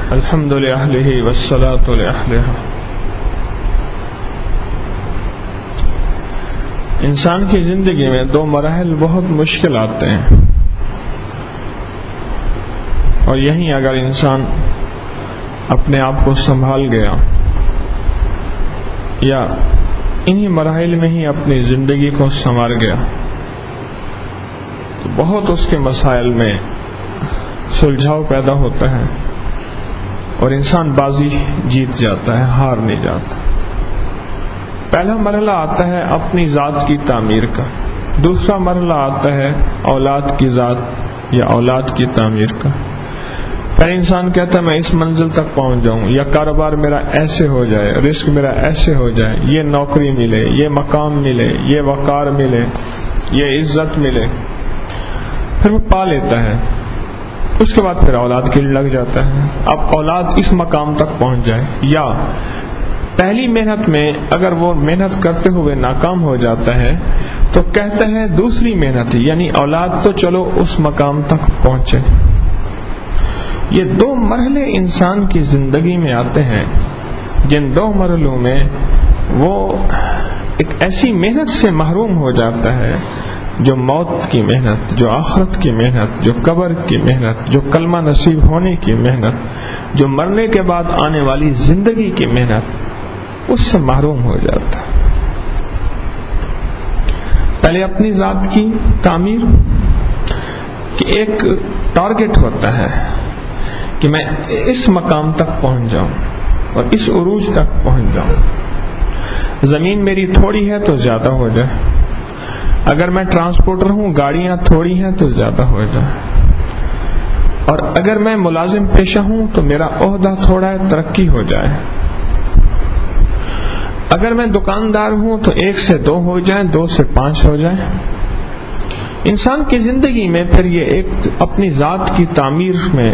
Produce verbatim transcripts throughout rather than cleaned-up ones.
الحمد للہ والصلاة لأہلہ. انسان کی زندگی میں دو مراحل بہت مشکل آتے ہیں، اور یہیں اگر انسان اپنے آپ کو سنبھال گیا یا انہی مراحل میں ہی اپنی زندگی کو سنوار گیا تو بہت اس کے مسائل میں سلجھاؤ پیدا ہوتا ہے اور انسان بازی جیت جاتا ہے، ہار نہیں جاتا. پہلا مرحلہ آتا ہے اپنی ذات کی تعمیر کا، دوسرا مرحلہ آتا ہے اولاد کی ذات یا اولاد کی تعمیر کا. پہلے انسان کہتا ہے میں اس منزل تک پہنچ جاؤں، یا کاروبار میرا ایسے ہو جائے، رزق میرا ایسے ہو جائے، یہ نوکری ملے، یہ مقام ملے، یہ وقار ملے، یہ عزت ملے، پھر وہ پا لیتا ہے. اس کے بعد پھر اولاد کے لیے لگ جاتا ہے. اب اولاد اس مقام تک پہنچ جائے، یا پہلی محنت میں اگر وہ محنت کرتے ہوئے ناکام ہو جاتا ہے تو کہتا ہے دوسری محنت یعنی اولاد تو چلو اس مقام تک پہنچے. یہ دو مرحلے انسان کی زندگی میں آتے ہیں، جن دو مرحلوں میں وہ ایک ایسی محنت سے محروم ہو جاتا ہے جو موت کی محنت، جو آخرت کی محنت، جو قبر کی محنت، جو کلمہ نصیب ہونے کی محنت، جو مرنے کے بعد آنے والی زندگی کی محنت، اس سے محروم ہو جاتا ہے. پہلے اپنی ذات کی تعمیر کہ ایک ٹارگٹ ہوتا ہے کہ میں اس مقام تک پہنچ جاؤں اور اس عروج تک پہنچ جاؤں. زمین میری تھوڑی ہے تو زیادہ ہو جائے، اگر میں ٹرانسپورٹر ہوں گاڑیاں تھوڑی ہیں تو زیادہ ہو جائے، اور اگر میں ملازم پیشہ ہوں تو میرا عہدہ تھوڑا ہے ترقی ہو جائے، اگر میں دکاندار ہوں تو ایک سے دو ہو جائیں، دو سے پانچ ہو جائیں. انسان کی زندگی میں پھر یہ ایک اپنی ذات کی تعمیر میں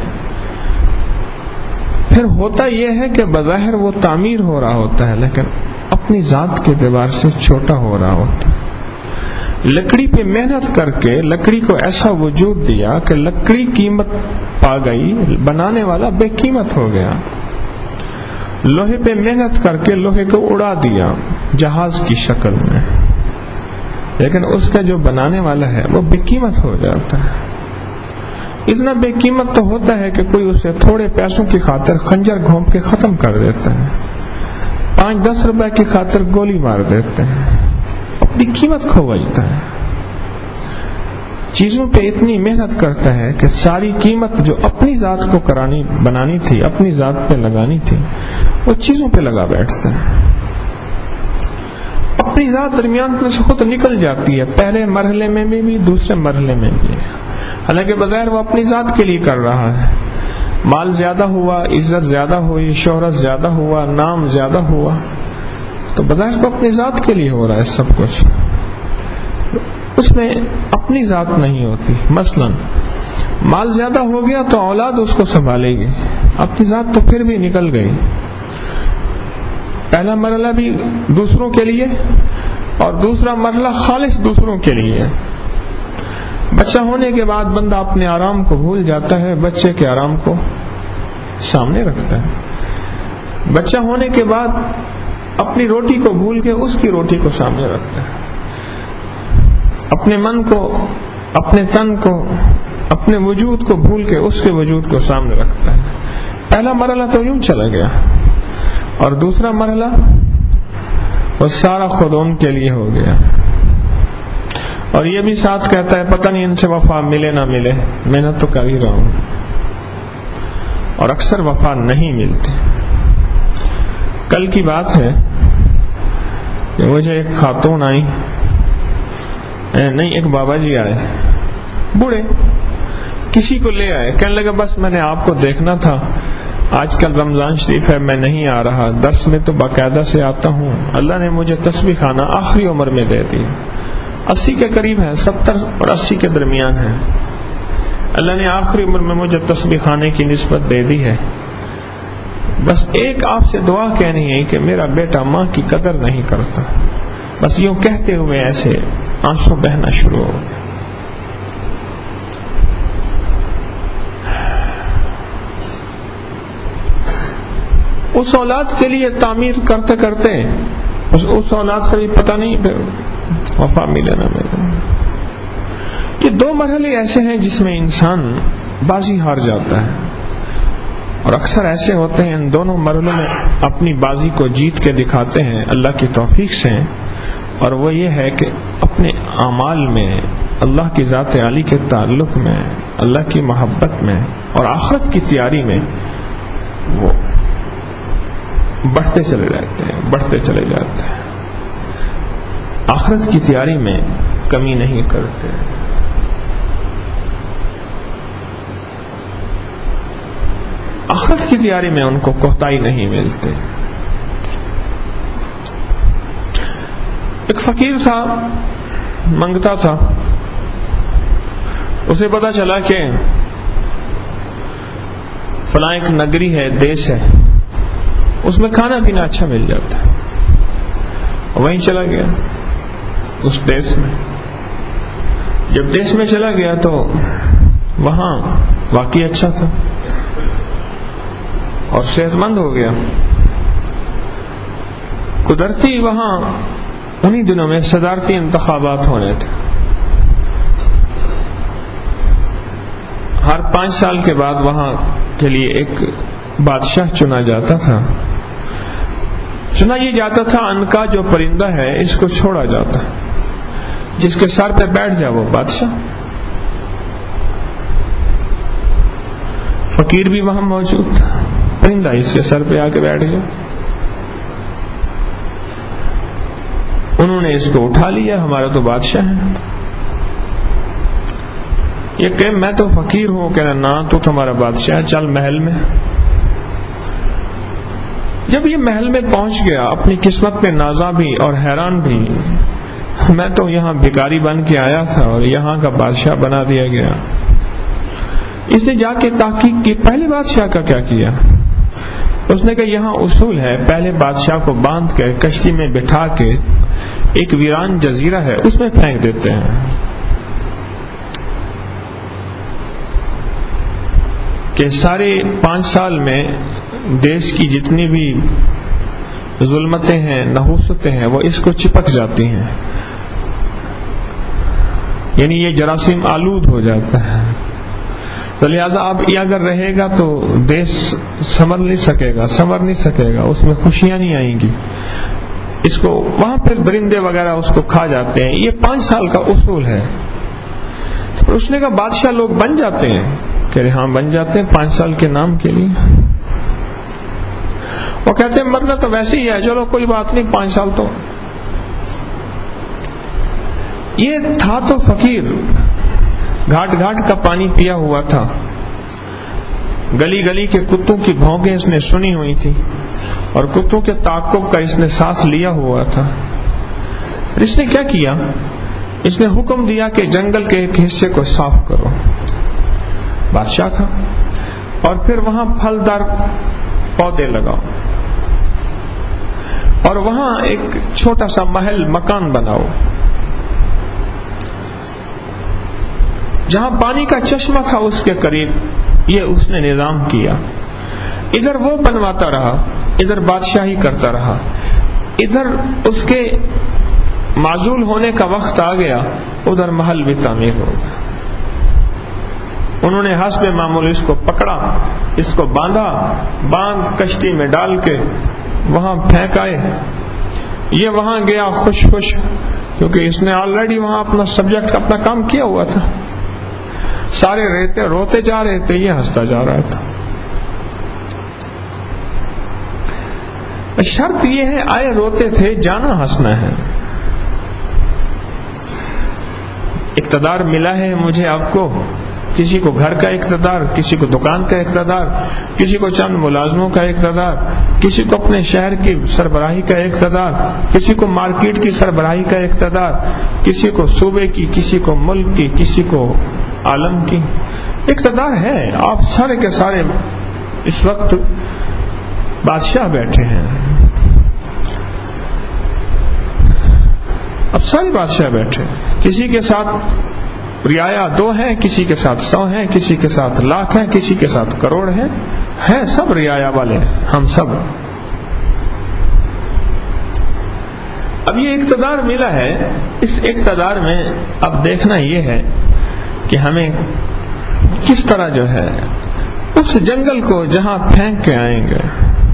پھر ہوتا یہ ہے کہ بظاہر وہ تعمیر ہو رہا ہوتا ہے لیکن اپنی ذات کے اعتبار سے چھوٹا ہو رہا ہوتا ہے. لکڑی پہ محنت کر کے لکڑی کو ایسا وجود دیا کہ لکڑی قیمت پا گئی، بنانے والا بے قیمت ہو گیا. لوہے پہ محنت کر کے لوہے کو اڑا دیا جہاز کی شکل میں، لیکن اس کا جو بنانے والا ہے وہ بے قیمت ہو جاتا ہے. اتنا بے قیمت تو ہوتا ہے کہ کوئی اسے تھوڑے پیسوں کی خاطر خنجر گھونپ کے ختم کر دیتا ہے، پانچ دس روپے کی خاطر گولی مار دیتے ہیں، اپنی قیمت کھو بیچتا ہے. چیزوں پہ اتنی محنت کرتا ہے کہ ساری قیمت جو اپنی ذات کو کرانی بنانی تھی، اپنی ذات پہ لگانی تھی، وہ چیزوں پہ لگا بیٹھتا ہے. اپنی ذات درمیان میں سے خود نکل جاتی ہے، پہلے مرحلے میں بھی دوسرے مرحلے میں بھی، حالانکہ بظاہر وہ اپنی ذات کے لیے کر رہا ہے. مال زیادہ ہوا، عزت زیادہ ہوئی، شہرت زیادہ ہوا، نام زیادہ ہوا، تو بظاہر وہ اپنی ذات کے لیے ہو رہا ہے سب کچھ، اس میں اپنی ذات نہیں ہوتی. مثلا مال زیادہ ہو گیا تو اولاد اس کو سنبھالے گی، اپنی ذات تو پھر بھی نکل گئی. پہلا مرحلہ بھی دوسروں کے لیے اور دوسرا مرحلہ خالص دوسروں کے لیے. بچہ ہونے کے بعد بندہ اپنے آرام کو بھول جاتا ہے، بچے کے آرام کو سامنے رکھتا ہے. بچہ ہونے کے بعد اپنی روٹی کو بھول کے اس کی روٹی کو سامنے رکھتا ہے، اپنے من کو، اپنے تن کو، اپنے وجود کو بھول کے اس کے وجود کو سامنے رکھتا ہے. پہلا مرحلہ تو یوں چلا گیا، اور دوسرا مرحلہ وہ سارا خود ان کے لیے ہو گیا. اور یہ بھی ساتھ کہتا ہے پتہ نہیں ان سے وفا ملے نہ ملے، محنت تو کر ہی رہا ہوں، اور اکثر وفا نہیں ملتی. کل کی بات ہے کہ مجھے ایک خاتون آئی، نہیں ایک بابا جی آئے، بوڑھے، کسی کو لے آئے، کہنے لگا بس میں نے آپ کو دیکھنا تھا، آج کل رمضان شریف ہے میں نہیں آ رہا، درس میں تو باقاعدہ سے آتا ہوں، اللہ نے مجھے تسبیح خانہ آخری عمر میں دے دی، اسی کے قریب ہے، ستر اور اسی کے درمیان ہے، اللہ نے آخری عمر میں مجھے تسبیح خانے کی نسبت دے دی ہے، بس ایک آپ سے دعا کہنی ہے کہ میرا بیٹا ماں کی قدر نہیں کرتا. بس یوں کہتے ہوئے ایسے آنسو بہنا شروع ہو گئے. اس اولاد کے لیے تعمیر کرتے کرتے اس, اس اولاد سے بھی پتہ نہیں پھر وفا ملے نہ ملے. یہ دو مرحلے ایسے ہیں جس میں انسان بازی ہار جاتا ہے، اور اکثر ایسے ہوتے ہیں ان دونوں مرحلوں میں اپنی بازی کو جیت کے دکھاتے ہیں اللہ کی توفیق سے، اور وہ یہ ہے کہ اپنے اعمال میں اللہ کی ذات عالی کے تعلق میں، اللہ کی محبت میں اور آخرت کی تیاری میں وہ بڑھتے چلے جاتے ہیں بڑھتے چلے جاتے ہیں آخرت کی تیاری میں کمی نہیں کرتے. آخرت کی تیاری میں ان کو کوتاہی نہیں ملتے. ایک فقیر تھا، منگتا تھا، اسے پتا چلا کہ فلاں ایک نگری ہے، دیش ہے، اس میں کھانا پینا اچھا مل جاتا ہے. وہیں چلا گیا اس دیش میں. جب دیش میں چلا گیا تو وہاں واقعی اچھا تھا اور صحت مند ہو گیا. قدرتی وہاں انہی دنوں میں صدارتی انتخابات ہونے تھے. ہر پانچ سال کے بعد وہاں کے لیے ایک بادشاہ چنا جاتا تھا. چنا یہ جاتا تھا ان کا جو پرندہ ہے اس کو چھوڑا جاتا ہے، جس کے سر پہ بیٹھ جائے وہ بادشاہ. فقیر بھی وہاں موجود تھا، پرندہ اس کے سر پہ آ کے بیٹھ گیا. انہوں نے اس کو اٹھا لیا، ہمارا تو بادشاہ ہے. یہ کہ میں تو فقیر ہوں، کہنا نہ تو تمہارا بادشاہ ہے، چل محل میں. جب یہ محل میں پہنچ گیا اپنی قسمت میں نازا بھی اور حیران بھی، میں تو یہاں بھکاری بن کے آیا تھا اور یہاں کا بادشاہ بنا دیا گیا. اس نے جا کے تحقیق کی پہلے بادشاہ کا کیا کیا. اس نے کہا یہاں اصول ہے، پہلے بادشاہ کو باندھ کے کشتی میں بٹھا کے ایک ویران جزیرہ ہے اس میں پھینک دیتے ہیں کہ سارے پانچ سال میں دیش کی جتنی بھی ظلمتیں ہیں، نحوستیں ہیں، وہ اس کو چپک جاتی ہیں، یعنی یہ جراثیم آلود ہو جاتا ہے. تو لہذا اب یہ اگر رہے گا تو دیش سنور نہیں سکے گا سنور نہیں سکے گا اس میں خوشیاں نہیں آئیں گی. اس کو وہاں پھر درندے وغیرہ اس کو کھا جاتے ہیں. یہ پانچ سال کا اصول ہے. تو اس نے کہا بادشاہ لوگ بن جاتے ہیں، کہہ رہے ہاں بن جاتے ہیں پانچ سال کے نام کے لیے. وہ کہتے ہیں مرنا تو ویسے ہی ہے، چلو کوئی بات نہیں پانچ سال تو. یہ تھا تو فقیر، گھاٹ گھاٹ کا پانی پیا ہوا تھا، گلی گلی کے کتوں کی بھونکیں اس نے سنی ہوئی تھی اور کتوں کے تعاقب کا اس نے ساتھ لیا ہوا تھا. اس نے کیا کیا، اس نے حکم دیا کہ جنگل کے ایک حصے کو صاف کرو. بادشاہ تھا. اور پھر وہاں پھلدار پودے لگاؤ اور وہاں ایک چھوٹا سا محل مکان بناؤ جہاں پانی کا چشمہ تھا اس کے قریب. یہ اس نے نظام کیا. ادھر وہ بنواتا رہا، ادھر بادشاہی کرتا رہا. ادھر اس کے معزول ہونے کا وقت آ گیا، ادھر محل بھی تعمیر ہو گیا. انہوں نے حسب معمول اس کو پکڑا، اس کو باندھا، باندھ کشتی میں ڈال کے وہاں پھینک آئے. یہ وہاں گیا خوش خوش، کیونکہ اس نے آلریڈی وہاں اپنا سبجیکٹ اپنا کام کیا ہوا تھا. سارے رہتے روتے جا رہے تھے، یہ ہنستا جا رہا تھا. شرط یہ ہے آئے روتے تھے، جانا ہنسنا ہے. اقتدار ملا ہے مجھے آپ کو، کسی کو گھر کا اقتدار، کسی کو دکان کا اقتدار، کسی کو چند ملازموں کا اقتدار، کسی کو اپنے شہر کی سربراہی کا اقتدار، کسی کو مارکیٹ کی سربراہی کا اقتدار، کسی کو صوبے کی، کسی کو ملک کی، کسی کو عالم کی. اقتدار ہے. آپ سارے کے سارے اس وقت بادشاہ بیٹھے ہیں. اب سارے بادشاہ بیٹھے، کسی کے ساتھ رعایا دو ہیں، کسی کے ساتھ سو ہیں، کسی کے ساتھ لاکھ ہیں، کسی کے ساتھ کروڑ ہیں، ہیں سب رعایا والے ہم سب. اب یہ اقتدار ملا ہے، اس اقتدار میں اب دیکھنا یہ ہے کہ ہمیں کس طرح جو ہے اس جنگل کو جہاں پھینک کے آئیں گے،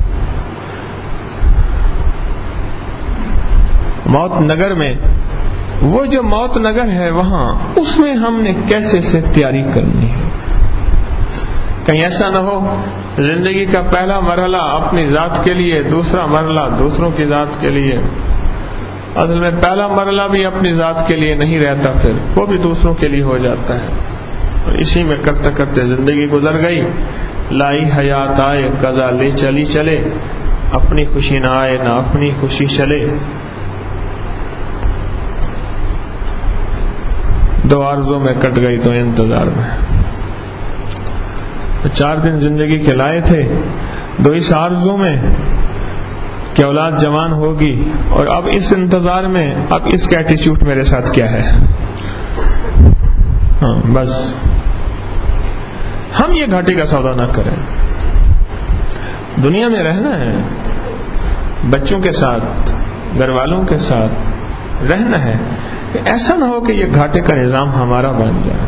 موت نگر میں، وہ جو موت نگر ہے وہاں، اس میں ہم نے کیسے سے تیاری کرنی ہے. کہیں ایسا نہ ہو زندگی کا پہلا مرحلہ اپنی ذات کے لیے، دوسرا مرحلہ دوسروں کی ذات کے لیے. اصل میں پہلا مرحلہ بھی اپنی ذات کے لیے نہیں رہتا، پھر وہ بھی دوسروں کے لیے ہو جاتا ہے. اور اسی میں کرتے کرتے زندگی گزر گئی. لائی حیات آئے قضا لے چلی چلے، اپنی خوشی نہ آئے نہ اپنی خوشی چلے. دو آرزوں میں کٹ گئی تو انتظار میں. تو چار دن زندگی کے لائے تھے، دو اس آرزوں میں کہ اولاد جوان ہوگی، اور اب اس انتظار میں اب اس کا ایٹیچیوڈ میرے ساتھ کیا ہے. ہاں بس ہم یہ گھاٹے کا سودا نہ کریں. دنیا میں رہنا ہے، بچوں کے ساتھ، گھر والوں کے ساتھ رہنا ہے، کہ ایسا نہ ہو کہ یہ گھاٹے کا نظام ہمارا بن جائے.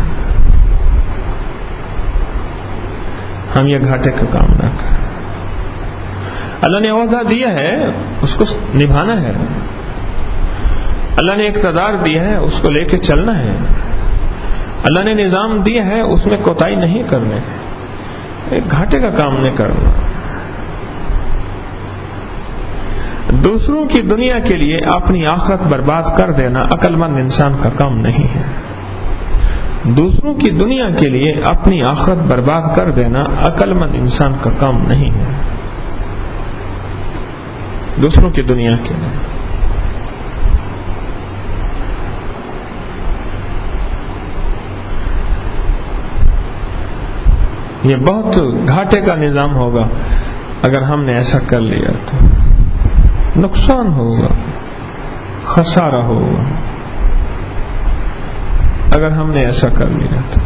ہم یہ گھاٹے کا کام نہ کریں. اللہ نے عہدہ دیا ہے، اس کو نبھانا ہے. اللہ نے اقتدار دیا ہے، اس کو لے کے چلنا ہے. اللہ نے نظام دیا ہے، اس میں کوتاہی نہیں کرنے، ایک گھاٹے کا کام نہیں کرنا. دوسروں کی دنیا کے لیے اپنی آخرت برباد کر دینا عقل مند انسان کا کام نہیں ہے. دوسروں کی دنیا کے لیے اپنی آخرت برباد کر دینا عقل مند انسان کا کام نہیں ہے. دوسروں کی دنیا کے لیے یہ بہت گھاٹے کا نظام ہوگا. اگر ہم نے ایسا کر لیا تو نقصان ہوگا، خسارہ ہوگا. اگر ہم نے ایسا کر لیا تو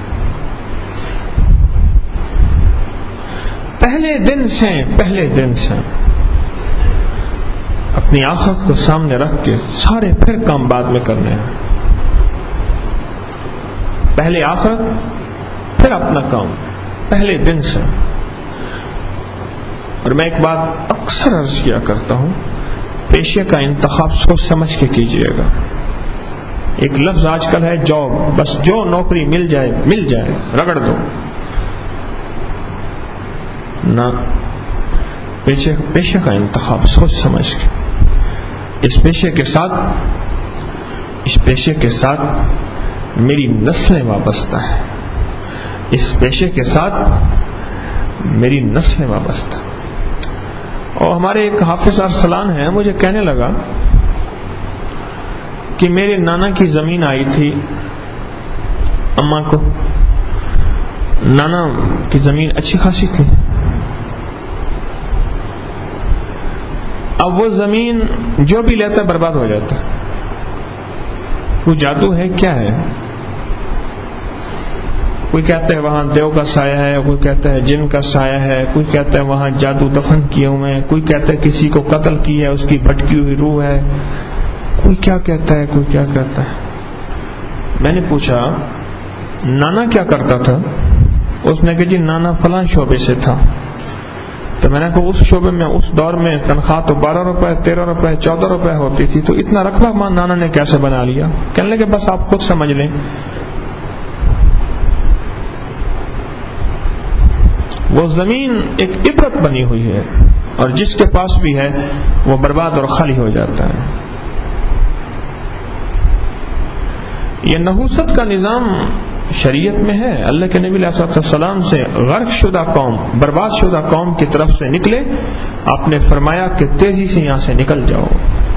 پہلے دن سے پہلے دن سے اپنی آخرت کو سامنے رکھ کے سارے پھر کام بعد میں کرنے ہیں. پہلے آخرت پھر اپنا کام، پہلے دن سے. اور میں ایک بات اکثر عرض کیا کرتا ہوں، پیشے کا انتخاب سوچ سمجھ کے کیجیے گا. ایک لفظ آج کل ہے جاب، بس جو نوکری مل جائے مل جائے رگڑ دو. نہ، پیشے پیشے کا انتخاب سوچ سمجھ کے. اس پیشے کے ساتھ اس پیشے کے ساتھ میری نسلیں وابستہ ہیں. اس پیشے کے ساتھ میری نسلیں وابستہ. اور ہمارے ایک حافظ ارسلان ہیں، مجھے کہنے لگا کہ میرے نانا کی زمین آئی تھی اماں کو. نانا کی زمین اچھی خاصی تھی. اب وہ زمین جو بھی لیتا ہے برباد ہو جاتا ہے. کوئی جادو ہے کیا ہے؟ کوئی کہتا ہے وہاں دیو کا سایہ ہے، کوئی کہتا ہے جن کا سایہ ہے، کوئی کہتا ہے وہاں جادو دفن کیے ہوئے ہیں، کوئی کہتا ہے کسی کو قتل کیا ہے، اس کی بھٹکی ہوئی روح ہے، کوئی کیا کہتا ہے کوئی کیا کہتا ہے. میں نے پوچھا نانا کیا کرتا تھا؟ اس نے کہا جی نانا فلاں شعبے سے تھا. تو میں نے کہا اس شعبے میں اس دور میں تنخواہ تو بارہ روپے تیرہ روپے چودہ روپے ہوتی تھی، تو اتنا رقبہ ماں نانا نے کیسے بنا لیا؟ کہنے لگے بس آپ خود سمجھ لیں. وہ زمین ایک عبرت بنی ہوئی ہے، اور جس کے پاس بھی ہے وہ برباد اور خالی ہو جاتا ہے. یہ نحوست کا نظام شریعت میں ہے. اللہ کے نبی علیہ السلام سے غرق شدہ قوم، برباد شدہ قوم کی طرف سے نکلے، آپ نے فرمایا کہ تیزی سے یہاں سے نکل جاؤ.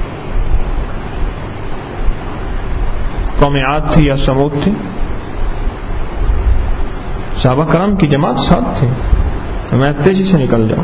قوم عاد تھی یا سمود تھی؟ صحابہ کرام کی جماعت ساتھ تھی. میں تیزی سے نکل جاؤں.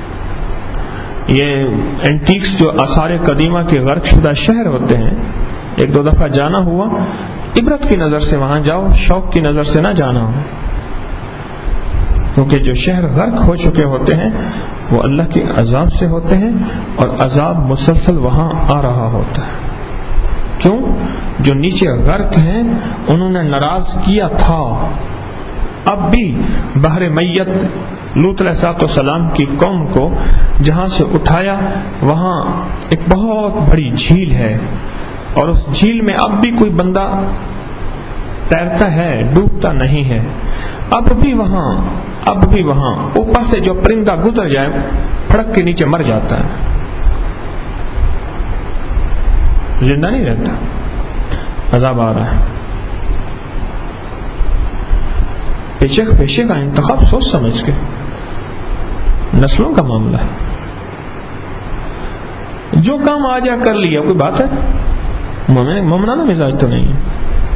یہ اینٹیکس جو آثار قدیمہ کے غرق شدہ شہر ہوتے ہیں، ایک دو دفعہ جانا ہوا، عبرت کی نظر سے وہاں جاؤ، شوق کی نظر سے نہ جانا ہو، کیونکہ جو شہر غرق ہو چکے ہوتے ہیں وہ اللہ کے عذاب سے ہوتے ہیں، اور عذاب مسلسل وہاں آ رہا ہوتا ہے۔ کیوں؟ جو نیچے غرق ہیں انہوں نے ناراض کیا تھا، اب بھی بحر میت لوط علیہ الصلوۃ والسلام کی قوم کو جہاں سے اٹھایا وہاں ایک بہت بڑی جھیل ہے، اور اس جھیل میں اب بھی کوئی بندہ تیرتا ہے، ڈوبتا نہیں ہے، اب بھی وہاں اب بھی وہاں اوپر سے جو پرندہ گزر جائے پھڑک کے نیچے مر جاتا ہے، زندہ نہیں رہتا، عذاب آ رہا ہے۔ پیشے پیشے کا انتخاب سوچ سمجھ کے، نسلوں کا معاملہ ہے، جو کام آ جا کر لیا کوئی بات ہے، مومنانہ مزاج تو نہیں ہے۔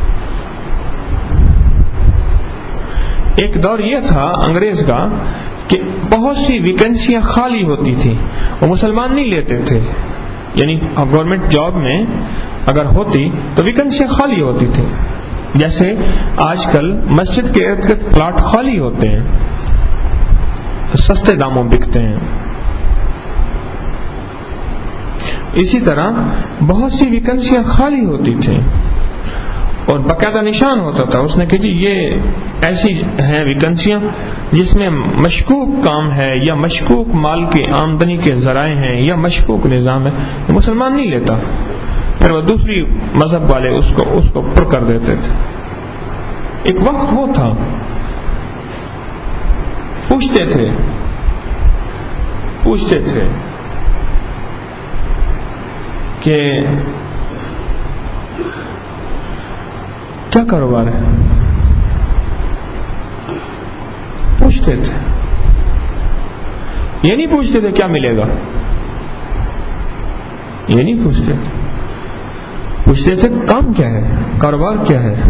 ایک دور یہ تھا انگریز کا کہ بہت سی ویکنسیاں خالی ہوتی تھی، وہ مسلمان نہیں لیتے تھے، یعنی گورنمنٹ جاب میں اگر ہوتی تو ویکنسیاں خالی ہوتی تھی، جیسے آج کل مسجد کے ارد گرد پلاٹ خالی ہوتے ہیں، سستے داموں بکتے ہیں، اسی طرح بہت سی ویکنسیاں خالی ہوتی تھیں اور باقاعدہ نشان ہوتا تھا اس نے کہ جی یہ ایسی ہیں ویکنسیاں جس میں مشکوک کام ہے یا مشکوک مال کی آمدنی کے ذرائع ہیں یا مشکوک نظام ہے، مسلمان نہیں لیتا، پھر وہ دوسری مذہب والے اس کو اس کو پر کر دیتے تھے۔ ایک وقت وہ تھا پوچھتے تھے پوچھتے تھے کہ کیا کاروبار ہے، پوچھتے تھے، یہ نہیں پوچھتے تھے کیا ملے گا، یہ نہیں پوچھتے تھے، پوچھتے تھے کام کیا ہے، کاروبار کیا ہے،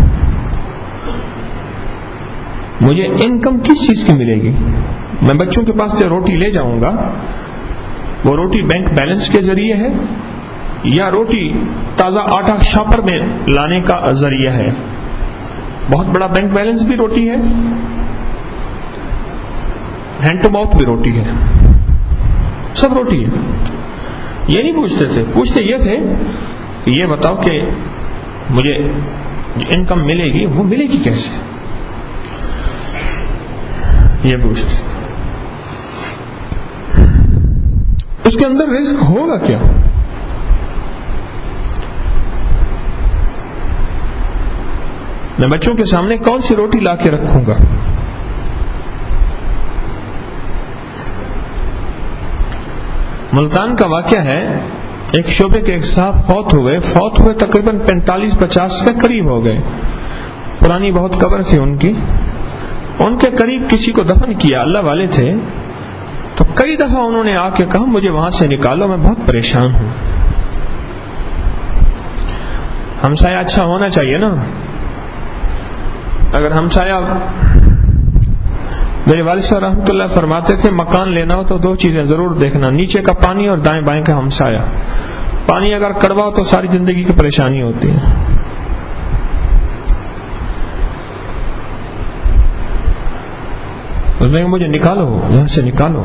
مجھے انکم کس چیز کی ملے گی، میں بچوں کے پاس سے روٹی لے جاؤں گا، وہ روٹی بینک بیلنس کے ذریعے ہے یا روٹی تازہ آٹا شاپر میں لانے کا ذریعہ ہے، بہت بڑا بینک بیلنس بھی روٹی ہے، ہینڈ ٹو ماؤتھ بھی روٹی ہے، سب روٹی ہے، یہ نہیں پوچھتے تھے، پوچھتے یہ تھے کہ یہ بتاؤ کہ مجھے انکم ملے گی وہ ملے گی کیسے، یہ پوچھتے، اس کے اندر رزق ہوگا کیا، میں بچوں کے سامنے کون سی روٹی لا کے رکھوں گا، ملتان کا واقعہ ہے، ایک شعبے کے ایک صاحب فوت ہو گئے، فوت ہوئے تقریباً پینتالیس پچاس کے قریب ہو گئے، پرانی بہت قبر تھی ان کی، ان کے قریب کسی کو دفن کیا، اللہ والے تھے، تو کئی دفعہ انہوں نے آ کے کہا مجھے وہاں سے نکالو، میں بہت پریشان ہوں۔ ہمسایہ اچھا ہونا چاہیے نا، اگر ہمسایہ، میرے والد صاحب رحمۃ اللہ فرماتے تھے مکان لینا ہو تو دو چیزیں ضرور دیکھنا، نیچے کا پانی اور دائیں بائیں کا ہمسایہ، پانی اگر کڑوا ہو تو ساری زندگی کی پریشانی ہوتی ہے۔ اس نے کہا مجھے نکالو یہاں سے، نکالو،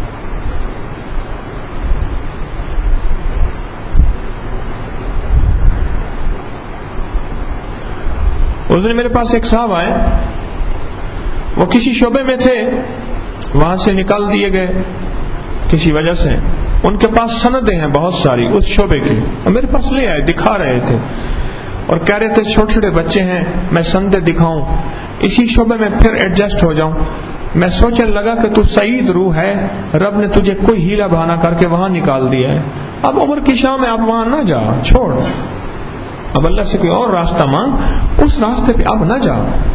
اس دن میرے پاس ایک صاحب آئے، وہ کسی شعبے میں تھے، وہاں سے نکال دیے گئے کسی وجہ سے، ان کے پاس سندیں ہیں بہت ساری اس شعبے کی، اور میرے پاس لے آئے، دکھا رہے تھے اور کہہ رہے تھے چھوٹے چھوٹے بچے ہیں، میں سندیں دکھاؤں، اسی شعبے میں پھر ایڈجسٹ ہو جاؤں۔ میں سوچنے لگا کہ تو سعید روح ہے، رب نے تجھے کوئی ہیلا بہانہ کر کے وہاں نکال دیا ہے، اب عمر کی شام میں اب وہاں نہ جا، چھوڑ، اب اللہ سے کوئی اور راستہ مانگ، اس راستے پہ اب نہ جا،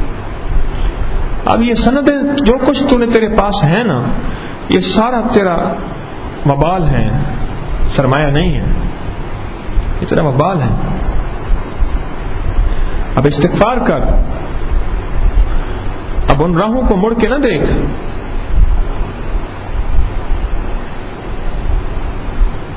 اب یہ سندیں جو کچھ تو نے تیرے پاس ہے نا، یہ سارا تیرا وبال ہے، سرمایہ نہیں ہے، یہ تیرا وبال ہے، اب استغفار کر، اب ان راہوں کو مڑ کے نہ دیکھ،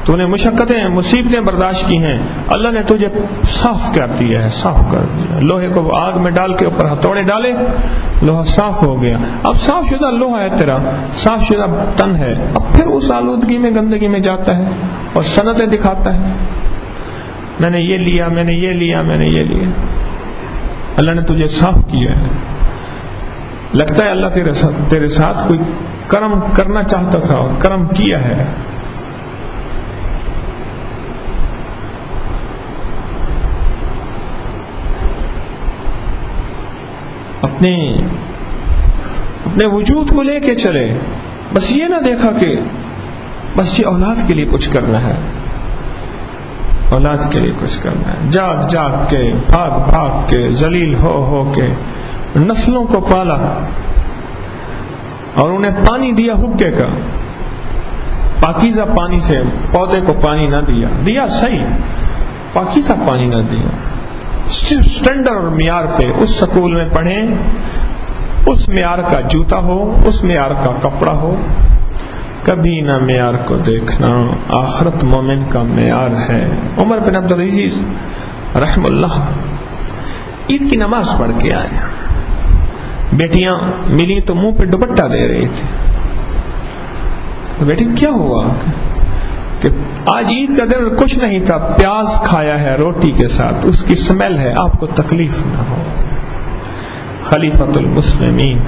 تو نے مشقتیں مصیبتیں برداشت کی ہیں، اللہ نے تجھے صاف کر دیا ہے، صاف کر دیا. لوہے کو آگ میں ڈال کے اوپر ہتھوڑے ڈالے، لوہا صاف ہو گیا. اب صاف شدہ لوہا ہے تیرا، صاف شدہ تن ہے، اب پھر اس آلودگی میں گندگی میں جاتا ہے اور صنعتیں دکھاتا ہے، میں نے یہ لیا، میں نے یہ لیا، میں نے یہ لیا. اللہ نے تجھے صاف کیا ہے. لگتا ہے اللہ تیرے ساتھ تیرے ساتھ کوئی کرم کرنا چاہتا تھا اور کرم کیا ہے. اپنے اپنے وجود کو لے کے چلے، بس یہ نہ دیکھا کہ بس یہ اولاد کے لیے کچھ کرنا ہے، اولاد کے لیے کچھ کرنا ہے. جاگ جاگ کے، بھاگ بھاگ کے، ذلیل ہو ہو کے نسلوں کو پالا اور انہیں پانی دیا حقے کا. پاکیزہ پانی سے پودے کو پانی نہ دیا، دیا صحیح، پاکیزہ پانی نہ دیا. سٹینڈرڈ اور معیار پہ اس سکول میں پڑھیں، اس معیار کا جوتا ہو، اس معیار کا کپڑا ہو. کبھی نہ معیار کو دیکھنا، آخرت مومن کا معیار ہے. عمر بن عبدالعزیز رحم اللہ عید کی نماز پڑھ کے آئے، بیٹیاں ملی تو منہ پہ دوپٹہ دے رہی تھی. بیٹی کیا ہوا؟ کہ آج عید کا دن کچھ نہیں تھا، پیاز کھایا ہے روٹی کے ساتھ، اس کی سمیل ہے، آپ کو تکلیف نہ ہو. خلیفۃ المسلمین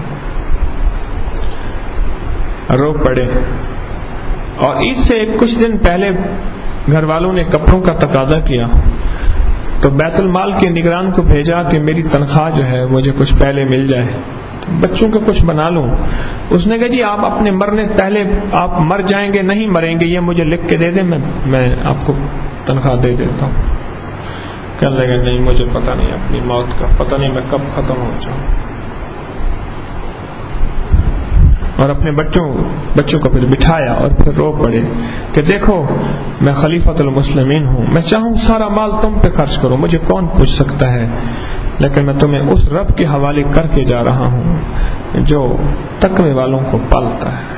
رو پڑے. اور عید سے کچھ دن پہلے گھر والوں نے کپڑوں کا تقاضا کیا تو بیت المال کے نگران کو بھیجا کہ میری تنخواہ جو ہے مجھے کچھ پہلے مل جائے، بچوں کو کچھ بنا لوں. اس نے کہا جی آپ اپنے مرنے پہلے آپ مر جائیں گے، نہیں مریں گے، یہ مجھے لکھ کے دے دیں، میں میں آپ کو تنخواہ دے دیتا ہوں. کہنے لگا نہیں مجھے پتہ نہیں اپنی موت کا، پتہ نہیں میں کب ختم ہو جاؤں. اور اپنے بچوں بچوں کو پھر بٹھایا اور پھر رو پڑے کہ دیکھو میں خلیفۃ المسلمین ہوں، میں چاہوں سارا مال تم پہ خرچ کروں، مجھے کون پوچھ سکتا ہے، لیکن میں تمہیں اس رب کے حوالے کر کے جا رہا ہوں جو تقوی والوں کو پالتا ہے.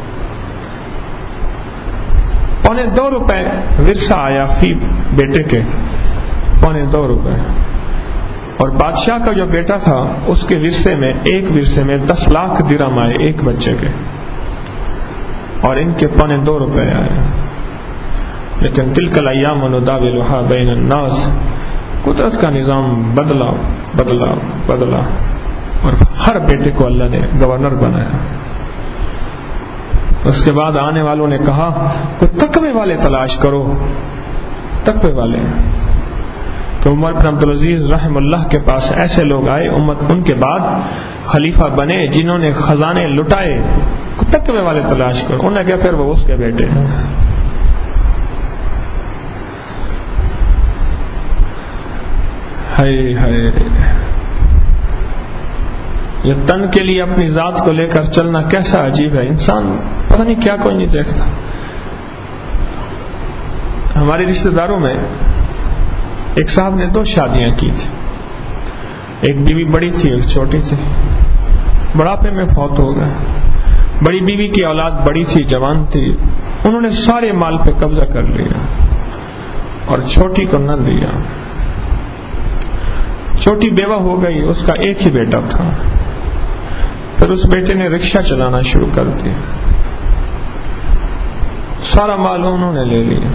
پونے دو روپے ورثہ آیا فی بیٹے کے، پونے دو روپے. اور بادشاہ کا جو بیٹا تھا اس کے ورثے میں ایک ورثے میں دس لاکھ درہم آئے ایک بچے کے، اور ان کے پونے دو روپے آئے. لیکن تلک الایام نداولها بین الناس، قدرت کا نظام بدلا بدلا بدلا اور ہر بیٹے کو اللہ نے گورنر بنایا. اس کے بعد آنے والوں نے کہا کوئی تقوی والے تلاش کرو، تقوی والے. تو عمر بن عبدالعزیز رحم اللہ کے پاس ایسے لوگ آئے امت ان کے بعد خلیفہ بنے جنہوں نے خزانے لٹائے، تقوی والے تلاش کرو. انہوں نے کہا پھر وہ اس کے بیٹے. ہائے ہائے، یہ تن کے لیے اپنی ذات کو لے کر چلنا کیسا عجیب ہے. انسان پتہ نہیں کیا کوئی نہیں دیکھتا. ہمارے رشتہ داروں میں ایک صاحب نے دو شادیاں کی تھی، ایک بیوی بڑی تھی ایک چھوٹی تھی. بڑھاپے میں فوت ہو گئے. بڑی بیوی کی اولاد بڑی تھی، جوان تھی، انہوں نے سارے مال پہ قبضہ کر لیا اور چھوٹی کو نہ دیا. چھوٹی بیوہ ہو گئی، اس کا ایک ہی بیٹا تھا. پھر اس بیٹے نے رکشہ چلانا شروع کر دیا، سارا مال انہوں نے لے لیا.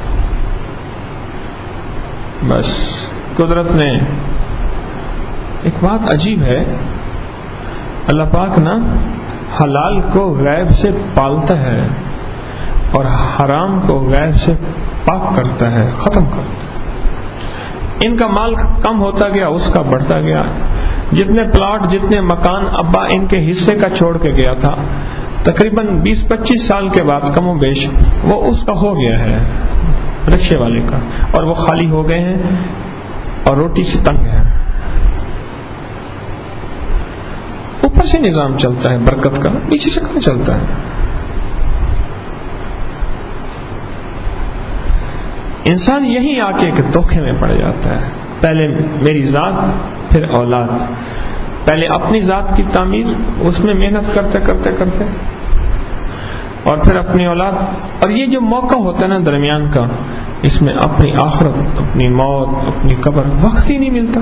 بس قدرت نے ایک بات عجیب ہے، اللہ پاک نا حلال کو غیب سے پالتا ہے اور حرام کو غیب سے پاک کرتا ہے، ختم کرتا ہے. ان کا مال کم ہوتا گیا، اس کا بڑھتا گیا. جتنے پلاٹ جتنے مکان ابا ان کے حصے کا چھوڑ کے گیا تھا، تقریباً بیس پچیس سال کے بعد کم و بیش وہ اس کا ہو گیا ہے، رکشے والے کا، اور وہ خالی ہو گئے ہیں اور روٹی سے تنگ ہے. اوپر سے نظام چلتا ہے برکت کا، نیچے سے کہاں چلتا ہے. انسان یہیں آ کے ایک دھوکے میں پڑ جاتا ہے. پہلے میری ذات پھر اولاد، پہلے اپنی ذات کی تعمیر، اس میں محنت کرتے کرتے کرتے اور پھر اپنی اولاد. اور یہ جو موقع ہوتا ہے نا درمیان کا، اس میں اپنی آخرت، اپنی موت، اپنی قبر، وقت ہی نہیں ملتا.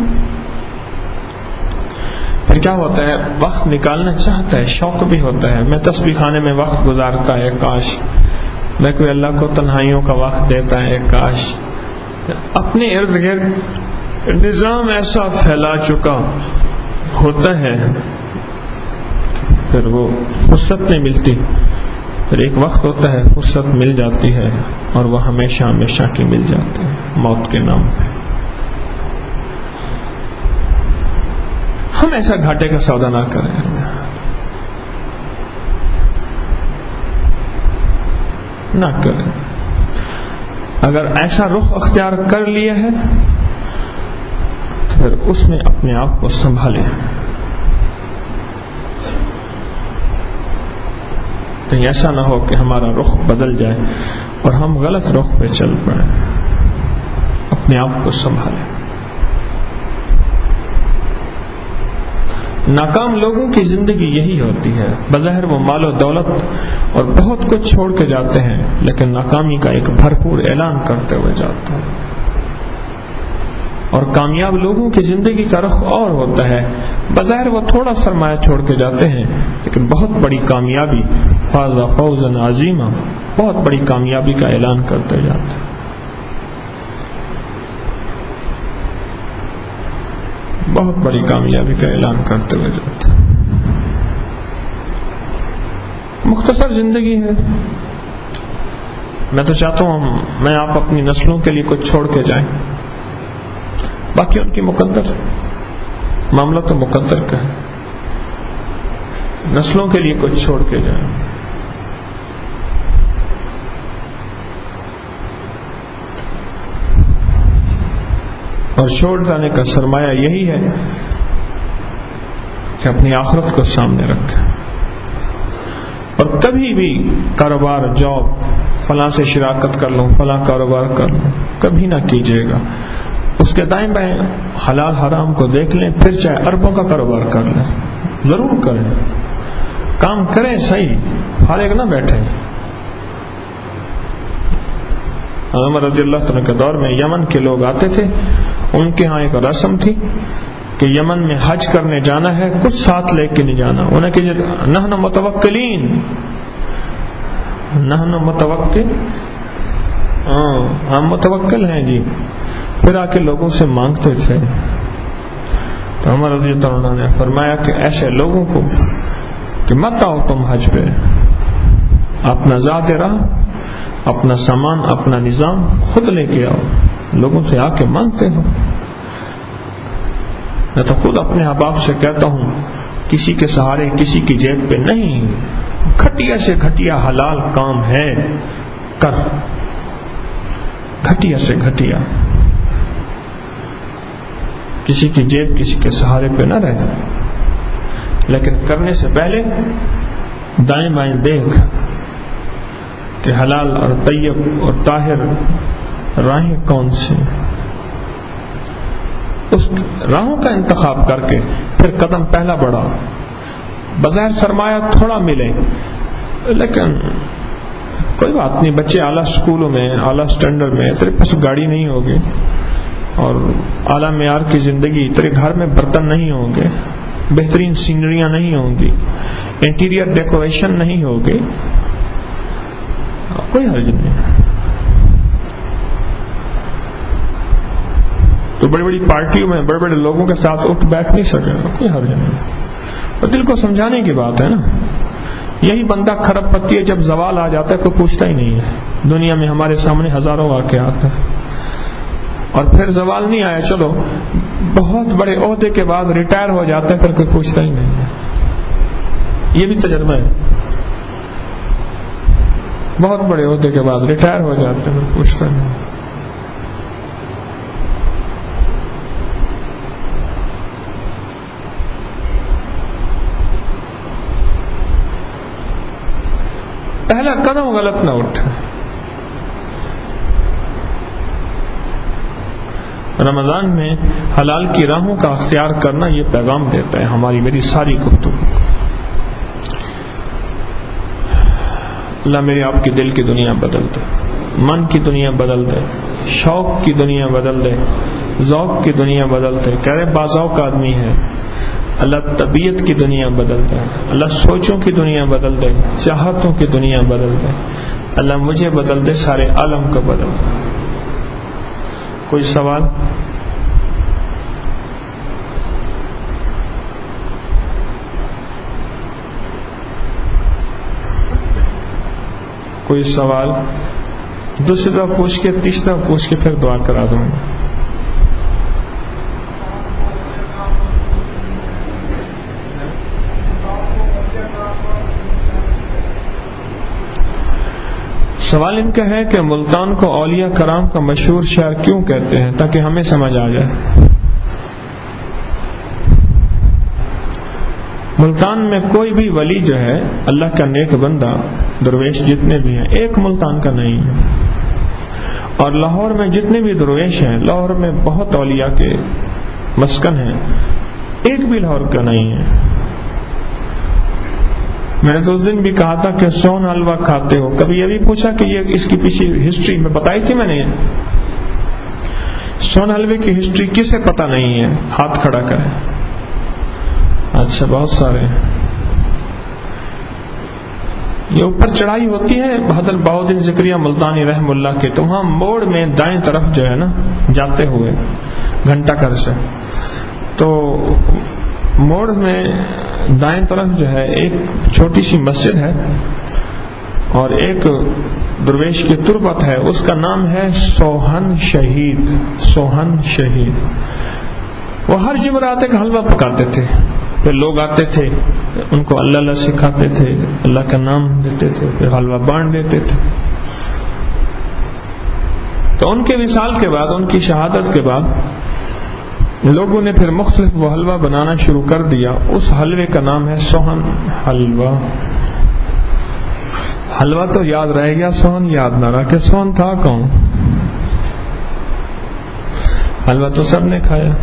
پھر کیا ہوتا ہے، وقت نکالنا چاہتا ہے، شوق بھی ہوتا ہے، میں تسبیح خانے میں وقت گزارتا ہے، کاش میں کوئی اللہ کو تنہائیوں کا وقت دیتا ہے، کاش. اپنے ارد گرد نظام ایسا پھیلا چکا ہوتا ہے، پھر وہ فرصت نہیں ملتی. پھر ایک وقت ہوتا ہے فرصت مل جاتی ہے، اور وہ ہمیشہ ہمیشہ کی مل جاتی ہے موت کے نام پہ. ہم ایسا گھاٹے کا سودا نہ کریں. نہ کریں. اگر ایسا رخ اختیار کر لیا ہے پھر اس میں اپنے آپ کو سنبھالیں. کہیں ایسا نہ ہو کہ ہمارا رخ بدل جائے اور ہم غلط رخ پہ چل پڑیں. اپنے آپ کو سنبھالیں. ناکام لوگوں کی زندگی یہی ہوتی ہے. بظاہر وہ مال و دولت اور بہت کچھ چھوڑ کے جاتے ہیں، لیکن ناکامی کا ایک بھرپور اعلان کرتے ہوئے جاتے ہیں. اور کامیاب لوگوں کی زندگی کا رخ اور ہوتا ہے. بظاہر وہ تھوڑا سرمایہ چھوڑ کے جاتے ہیں، لیکن بہت بڑی کامیابی، فاز فوزا عظیما، بہت بڑی کامیابی کا اعلان کرتے جاتے ہیں. بہت بڑی کامیابی کا اعلان کرتے ہوئے جاتے ہیں. مختصر زندگی ہے. میں تو چاہتا ہوں میں آپ اپنی نسلوں کے لیے کچھ چھوڑ کے جائیں. باقی ان کی مقدر معاملہ تو مقدر کا ہے. نسلوں کے لیے کچھ چھوڑ کے جائیں. اور چھوڑ جانے کا سرمایہ یہی ہے کہ اپنی آخرت کو سامنے رکھیں. اور کبھی بھی کاروبار، جاب، فلاں سے شراکت کر لوں، فلاں کاروبار کر لوں، کبھی نہ کیجیے گا. اس کے دائیں بائیں حلال حرام کو دیکھ لیں، پھر چاہے اربوں کا کاروبار کر لیں، ضرور کریں. کام کریں، صحیح، فارغ نہ بیٹھیں. عمر رضی اللہ عنہ کے دور میں یمن کے لوگ آتے تھے. ان کے ہاں ایک رسم تھی کہ یمن میں حج کرنے جانا ہے، کچھ ساتھ لے کے نہیں جانا. انہیں کہ نحن متوکلین، نحن متوکل، ہاں ہم متوکل ہیں جی. پھر آ کے لوگوں سے مانگتے تھے. تو عمر رضی اللہ عنہ نے فرمایا کہ ایسے لوگوں کو کہ مت آؤ تم حج پہ، اپنا ذات راہ، اپنا سامان، اپنا نظام خود لے کے آؤ. لوگوں سے آ کے مانگتے ہو. میں تو خود اپنے احباب سے کہتا ہوں کسی کے سہارے، کسی کی جیب پہ نہیں. گھٹیا سے گھٹیا حلال کام ہے کر، گھٹیا سے گھٹیا. کسی کی جیب، کسی کے سہارے پہ نہ رہے. لیکن کرنے سے پہلے دائیں بائیں دیکھ کہ حلال اور طیب اور طاہر راہیں کون سی. اس راہوں کا انتخاب کر کے پھر قدم پہلا بڑھا. بظاہر سرمایہ تھوڑا ملے، لیکن کوئی بات نہیں. بچے اعلیٰ اسکولوں میں، اعلیٰ اسٹینڈرڈ میں، تیرے پاس گاڑی نہیں ہوگی اور اعلیٰ معیار کی زندگی، تیرے گھر میں برتن نہیں ہوں گے، بہترین سینریاں نہیں ہوں گی، انٹیریئر ڈیکوریشن نہیں ہوگی، کوئی حرج نہیں. تو بڑی بڑی پارٹیوں میں بڑے بڑے لوگوں کے ساتھ اٹھ بیٹھ نہیں سکے، کوئی حرج نہیں. اور دل کو سمجھانے کی بات ہے نا. یہی بندہ کھرب پتی ہے، جب زوال آ جاتا ہے کوئی پوچھتا ہی نہیں ہے. دنیا میں ہمارے سامنے ہزاروں واقعات ہیں، اور پھر زوال نہیں آیا، چلو بہت بڑے عہدے کے بعد ریٹائر ہو جاتے ہیں، پھر کوئی پوچھتا ہی نہیں ہے. یہ بھی تجربہ ہے. بہت بڑے عہدے کے بعد ریٹائر ہو جاتے ہیں، پھر پوچھتا نہیں. پہلا قدم غلط نہ اٹھے. رمضان میں حلال کی راہوں کا اختیار کرنا یہ پیغام دیتا ہے ہماری میری ساری گفتگو. اللہ میری آپ کی دل کی دنیا بدل دے، من کی دنیا بدل دے، شوق کی دنیا بدل دے، ذوق کی دنیا بدل دے. کہہ رہے باذوق آدمی ہے. اللہ طبیعت کی دنیا بدل دے، اللہ سوچوں کی دنیا بدل دے، چاہتوں کی دنیا بدل دے. اللہ مجھے بدل دے، سارے عالم کو بدل دے. کوئی سوال؟ کوئی سوال؟ دوسری دفعہ پوچھ کے تیسرا پوچھ کے پھر دعا کرا دوں گا. سوال ان کا ہے کہ ملتان کو اولیاء کرام کا مشہور شہر کیوں کہتے ہیں، تاکہ ہمیں سمجھ آ جائے. ملتان میں کوئی بھی ولی جو ہے، اللہ کا نیک بندہ، درویش جتنے بھی ہیں، ایک ملتان کا نہیں ہے. اور لاہور میں جتنے بھی درویش ہیں، لاہور میں بہت اولیاء کے مسکن ہیں، ایک بھی لاہور کا نہیں ہے. میں نے تو اس دن بھی کہا تھا کہ سون حلوہ کھاتے ہو، کبھی یہ بھی پوچھا کہ یہ اس کی پیچھے ہسٹری میں بتائی تھی میں نے؟ سون حلوے کی ہسٹری کسے پتہ نہیں ہے؟ ہاتھ کھڑا کریں. اچھا بہت سارے. یہ اوپر چڑھائی ہوتی ہے حضرت بہاؤالدین زکریا ملتانی رحم اللہ کے، تو وہاں موڑ میں دائیں طرف جو ہے نا جاتے ہوئے گھنٹہ گھر سے، تو موڑ میں دائیں طرف جو ہے ایک چھوٹی سی مسجد ہے اور ایک درویش کی تربت ہے، اس کا نام ہے سوہن شہید. سوہن شہید. وہ ہر جمعرات ایک حلوہ پکاتے تھے، پھر لوگ آتے تھے، ان کو اللہ اللہ سکھاتے تھے، اللہ کا نام دیتے تھے، پھر حلوہ بانٹ دیتے تھے. تو ان کے وصال کے بعد، ان کی شہادت کے بعد، لوگوں نے پھر مختلف وہ حلوہ بنانا شروع کر دیا. اس حلوے کا نام ہے سوہن حلوہ. حلوہ تو یاد رہ گیا، سوہن یاد نہ رہا کہ سوہن تھا کون. حلوہ تو سب نے کھایا.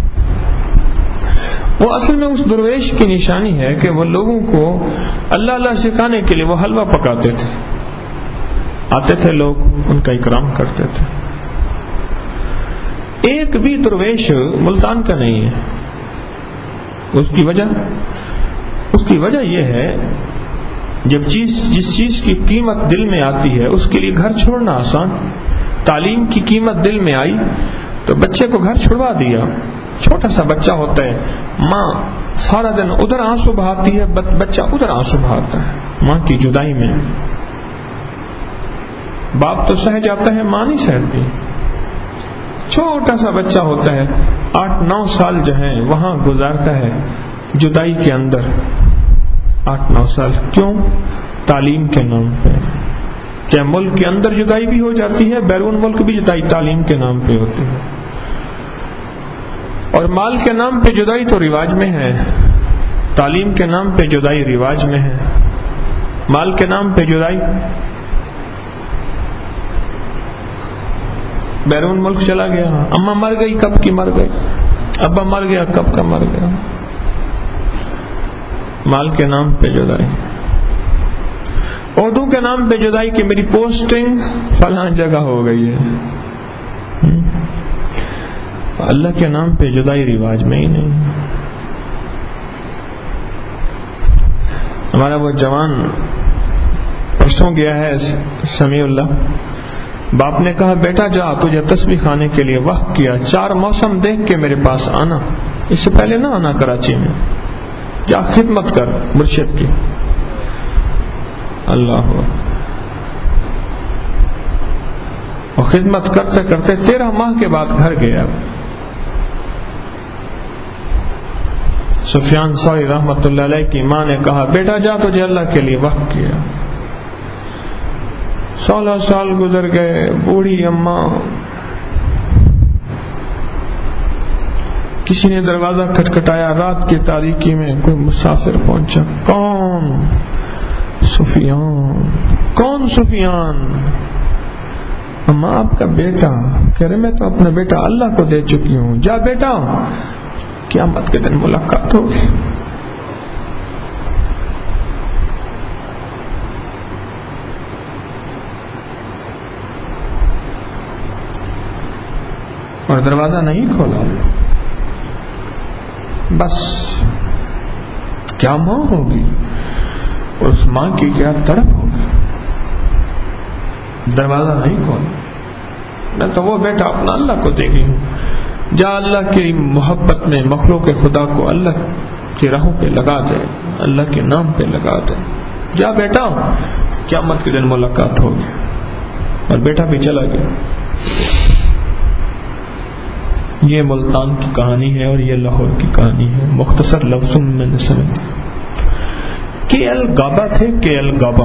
وہ اصل میں اس درویش کی نشانی ہے کہ وہ لوگوں کو اللہ اللہ سکھانے کے لیے وہ حلوہ پکاتے تھے. آتے تھے لوگ، ان کا اکرام کرتے تھے. ایک بھی درویش ملتان کا نہیں ہے. اس کی وجہ اس کی وجہ یہ ہے، جب چیز جس چیز کی قیمت دل میں آتی ہے اس کے لیے گھر چھوڑنا آسان. تعلیم کی قیمت دل میں آئی تو بچے کو گھر چھڑوا دیا. چھوٹا سا بچہ ہوتا ہے، ماں سارا دن ادھر آنسو بہاتی ہے، بچہ ادھر آنسو بہاتا ہے ماں کی جدائی میں. باپ تو سہ جاتا ہے، ماں نہیں سہتی. چھوٹا سا بچہ ہوتا ہے، آٹھ نو سال جو ہے وہاں گزارتا ہے جدائی کے اندر. آٹھ نو سال کیوں؟ تعلیم کے نام پہ. چاہے ملک کے اندر جدائی بھی ہو جاتی ہے، بیرون ملک بھی جدائی تعلیم کے نام پہ ہوتی ہے. اور مال کے نام پہ جدائی تو رواج میں ہے، تعلیم کے نام پہ جدائی رواج میں ہے. مال کے نام پہ جدائی. بیرون ملک چلا گیا، اماں مر گئی، کب کی مر گئی، ابا مر گیا، کب کا مر گیا. مال کے نام پہ جدائی. عہدوں کے نام پہ جدائی کہ میری پوسٹنگ فلاں جگہ ہو گئی ہے. اللہ کے نام پہ جدائی رواج میں ہی نہیں. ہمارا وہ جوان پرسوں گیا ہے سمیع اللہ، باپ نے کہا بیٹا جا، تجھے تسبیح کھانے کے لیے وقت کیا، چار موسم دیکھ کے میرے پاس آنا، اس سے پہلے نہ آنا کراچی میں، جا خدمت کر مرشد کی. اللہ اور خدمت کرتے کرتے تیرہ ماہ کے بعد گھر گیا. سفیان ثوری رحمت اللہ علیہ کی ماں نے کہا بیٹا جا، تجھے اللہ کے لیے وقت کیا. سولہ سال گزر گئے. بوڑھی اماں، کسی نے دروازہ کھٹکھٹایا، رات کی تاریکی میں کوئی مسافر پہنچا. کون؟ سفیان. کون سفیان؟ اماں آپ کا بیٹا. کہہ رہے میں تو اپنا بیٹا اللہ کو دے چکی ہوں. جا بیٹا، قیامت کے دن ملاقات ہوگی. اور دروازہ نہیں کھولا. بس کیا ماں ہوگی، اس ماں کی کیا تڑپ ہوگی. دروازہ نہیں کھولا. میں تو وہ بیٹا اپنا اللہ کو دیکھی ہوں. جا اللہ کی محبت میں مخلوق خدا کو اللہ کی راہوں پہ لگا دے، اللہ کے نام پہ لگا دے. جا بیٹا، قیامت کے دن ملاقات ہوگی. اور بیٹا بھی چلا گیا. یہ ملتان کی کہانی ہے اور یہ لاہور کی کہانی ہے. مختصر لفظوں میں نے سمجھ. کے ایل گابا تھے. کے ایل گابا،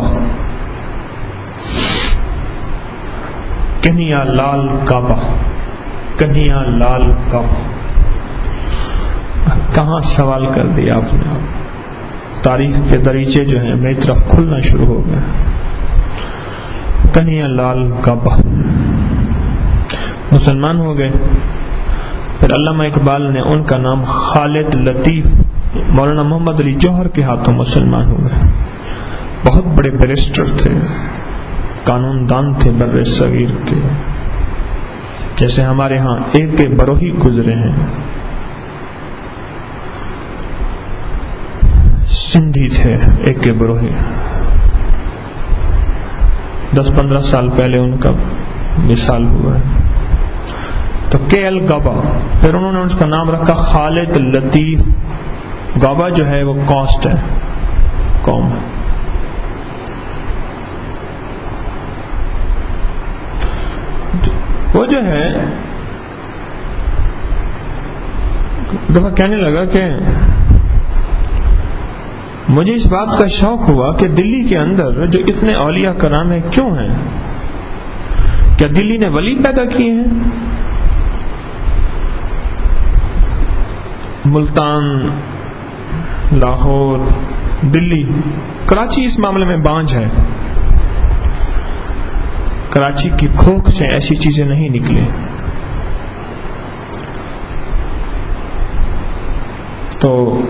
کنیا لال گابا. کنیا لال گابا. کہاں سوال کر دیا آپ نے. تاریخ کے دریچے جو ہیں میری طرف کھلنا شروع ہو گئے. کنیا لال گابا مسلمان ہو گئے. پھر علامہ اقبال نے ان کا نام خالد لطیف مولانا محمد علی جوہر کے ہاتھوں مسلمان ہو گئے. بہت بڑے بیرسٹر تھے، قانون دان تھے بر صغیر کے. جیسے ہمارے ہاں ایک کے بروہی گزرے ہیں، سندھی تھے ایک کے بروہی. دس پندرہ سال پہلے ان کا مثال ہوا ہے. تو کے ایل گابا. پھر انہوں نے اس کا نام رکھا خالد لطیف. گابا جو ہے وہ کاسٹ ہے، قوم. وہ جو ہے دفعہ کہنے لگا کہ مجھے اس بات کا شوق ہوا کہ دلی کے اندر جو اتنے اولیاء کرام ہیں کیوں ہیں؟ کیا دلی نے ولی پیدا کیے ہیں؟ ملتان، لاہور، دلی، کراچی اس معاملے میں بانجھ ہے. کراچی کی کھوکھ سے ایسی چیزیں نہیں نکلیں. تو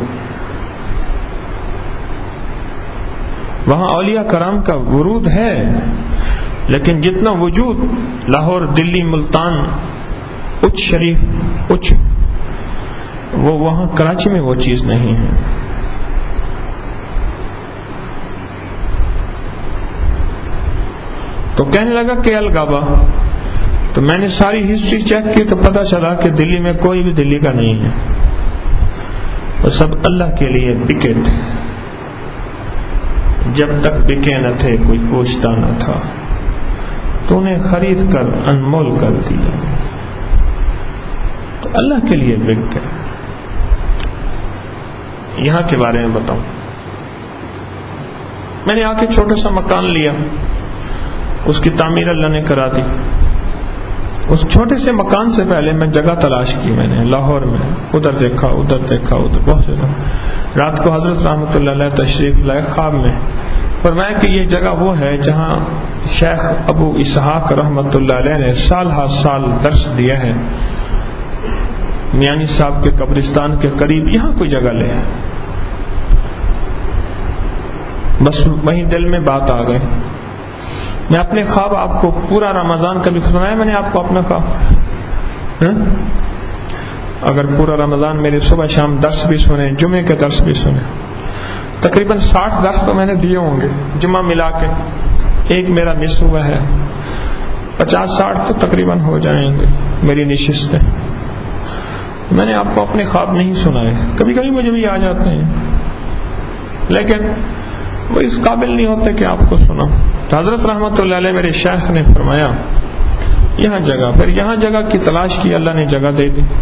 وہاں اولیاء کرام کا ورود ہے، لیکن جتنا وجود لاہور، دلی، ملتان، اچ شریف، اچ، وہ وہاں کراچی میں وہ چیز نہیں ہے. تو کہنے لگا کہ الگابا. تو میں نے ساری ہسٹری چیک کی تو پتہ چلا کہ دلی میں کوئی بھی دلی کا نہیں ہے، وہ سب اللہ کے لیے بکے تھے. جب تک بکے نہ تھے کوئی پوچھتا نہ تھا، تو انہیں خرید کر انمول کر دیا. تو اللہ کے لیے بک گئے. یہاں کے بارے میں بتاؤں، میں نے آ کے چھوٹا سا مکان لیا، اس کی تعمیر اللہ نے کرا دی. اس چھوٹے سے مکان سے پہلے میں جگہ تلاش کی. میں نے لاہور میں ادھر دیکھا، ادھر دیکھا، ادھر بہت سے. رات کو حضرت رحمۃ اللہ علیہ تشریف لائے خواب میں، فرمایا کہ یہ جگہ وہ ہے جہاں شیخ ابو اسحاق رحمۃ اللہ علیہ نے سال ہر سال درس دیا ہے. میانی صاحب کے قبرستان کے قریب یہاں کوئی جگہ لے. بس وہیں دل میں بات آ گئی. میں اپنے خواب آپ کو پورا رمضان کبھی سنایا میں نے آپ کو اپنا خواب؟ اگر پورا رمضان میرے صبح شام درس بھی سنے، جمعے کے درس بھی سنے، تقریباً ساٹھ درس تو میں نے دیے ہوں گے جمعہ ملا کے. ایک میرا مس ہوا ہے، پچاس ساٹھ تو تقریباً ہو جائیں گے میری نشستیں. میں نے آپ کو اپنے خواب نہیں سنائے. کبھی کبھی مجھے بھی آ جاتے ہیں، لیکن وہ اس قابل نہیں ہوتے کہ آپ کو سنا. تو حضرت رحمۃ اللہ علیہ میرے شیخ نے فرمایا یہاں جگہ. پھر یہاں جگہ کی تلاش کی، اللہ نے جگہ دے دی.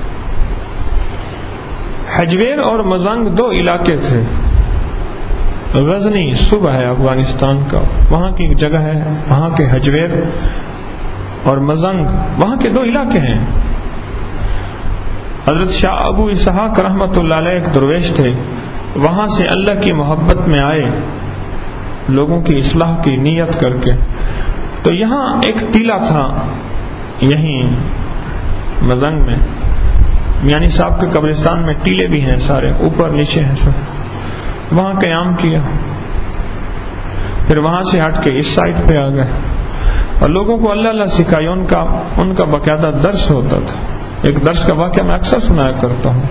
حجویر اور مزنگ دو علاقے تھے. غزنی صوبہ ہے افغانستان کا، وہاں کی جگہ ہے. وہاں کے حجویر اور مزنگ وہاں کے دو علاقے ہیں. حضرت شاہ ابو اسحاق رحمۃ اللہ علیہ ایک درویش تھے. وہاں سے اللہ کی محبت میں آئے، لوگوں کی اصلاح کی نیت کر کے. تو یہاں ایک ٹیلا تھا، یہیں مزنگ میں. میانی صاحب کے قبرستان میں ٹیلے بھی ہیں سارے، اوپر نیچے ہیں سب. وہاں قیام کیا. پھر وہاں سے ہٹ کے اس سائڈ پہ آ گئے. اور لوگوں کو اللہ اللہ سکھائے. ان کا ان کا باقاعدہ درس ہوتا تھا. ایک درس کا واقعہ میں اکثر سنایا کرتا ہوں.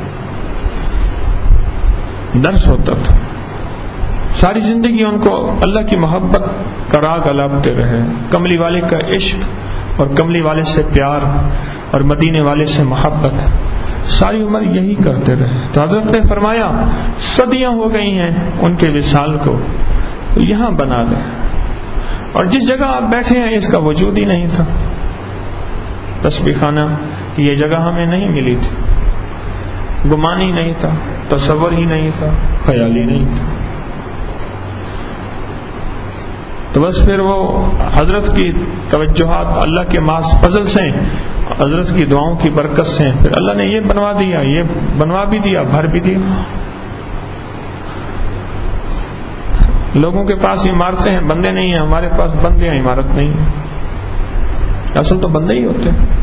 درس ہوتا تھا. ساری زندگی ان کو اللہ کی محبت کا راگ الاپتے رہے. کملی والے کا عشق اور کملی والے سے پیار اور مدینے والے سے محبت, ساری عمر یہی کرتے رہے. تو حضرت نے فرمایا صدیاں ہو گئی ہیں ان کے وصال کو, یہاں بنا دیں. اور جس جگہ آپ بیٹھے ہیں اس کا وجود ہی نہیں تھا. تسبیح خانہ کی یہ جگہ ہمیں نہیں ملی تھی. گمان ہی نہیں تھا, تصور ہی نہیں تھا, خیال ہی نہیں تھا. تو بس پھر وہ حضرت کی توجہات اللہ کے محض فضل سے, حضرت کی دعاؤں کی برکت سے پھر اللہ نے یہ بنوا دیا, یہ بنوا بھی دیا, بھر بھی دیا. لوگوں کے پاس عمارتیں ہیں, بندے نہیں ہیں. ہمارے پاس بندے ہیں, عمارت نہیں ہے. اصل تو بندے ہی ہوتے ہیں.